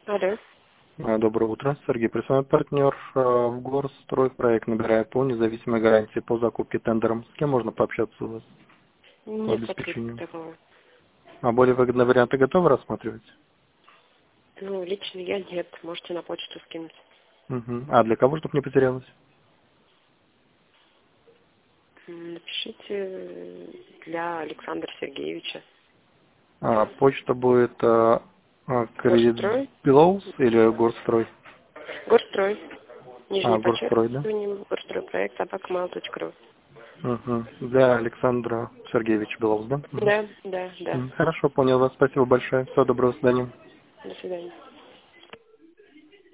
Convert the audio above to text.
Алло. Доброе утро. Сергей, представляет партнер в Горстройпроект, набирает по независимой гарантии по закупке тендером. С кем можно пообщаться у вас по Нет сотрудника обеспечению? такого. А более выгодные варианты готовы рассматривать? Ну, лично я нет. Можете на почту скинуть. Мгм. А для кого, чтобы не потерялось? Напишите для Александра Сергеевича. Почта будет Кредит Горстрой. Белоус или Горстрой? Горстрой. Нижний Горстрой, да? подчеркивание. Горстрой проект собакамал.ру. Мгм. Для Александра Сергеевича Белоус, да? Мгм. Да, да, да. Хорошо, понял вас. Спасибо большое. Всего доброго, до свидания. До свидания.